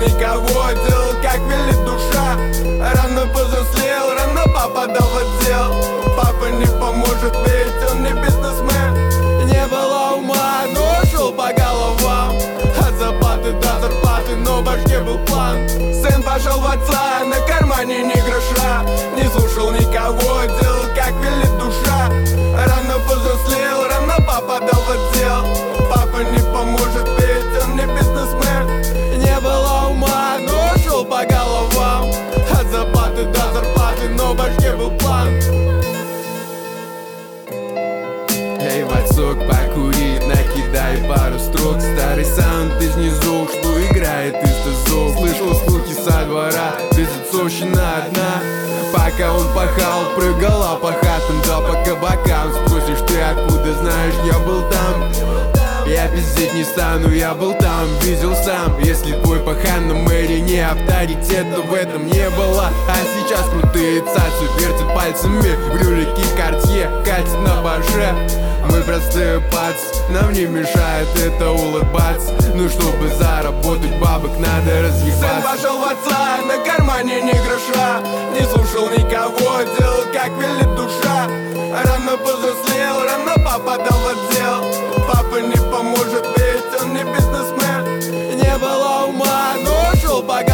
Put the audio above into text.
никого, делал как велит душа. Рано повзрослел, рано попадал в отдел. Папа не поможет, ведь он не бизнесмен. Не было ума, но шел по головам. От зарплаты до зарплаты, но в башке был план. Сын пошел в отца, на кармане ни гроша. Не слушал никого, делал как велит душа. Рано повзрослел, рано попадал в отдел. Папа не поможет, ведь он не бизнесмен. Не было ума, но шел по головам. От зарплаты до зарплаты, но в башке был план. Эй, Ватсок, покури, накидай пару строк. Старый саунд из низов, что играет из тазов. Слышал слухи со двора, безотцовщина одна. Пока он пахал, прыгала по хатам, да по кабакам. Спросишь ты откуда, знаешь, я был там. Я пиздеть не стану, я был там, видел сам. Если твой пахан на мэри не авторитет, то в этом не было. А сейчас крутые цацу вертят пальцами. Брюлики Картье катят на баше. Мы простые пац, нам не мешает это улыбаться. Ну чтобы заработать бабок, надо развиваться. Сын пошел в отца, на кармане ни гроша. Не слушал никого, делал как велит душа. Рано повзрослел, рано попадал в отдел. Папа не поможет, ведь он не бизнесмен. Не было ума, но шел по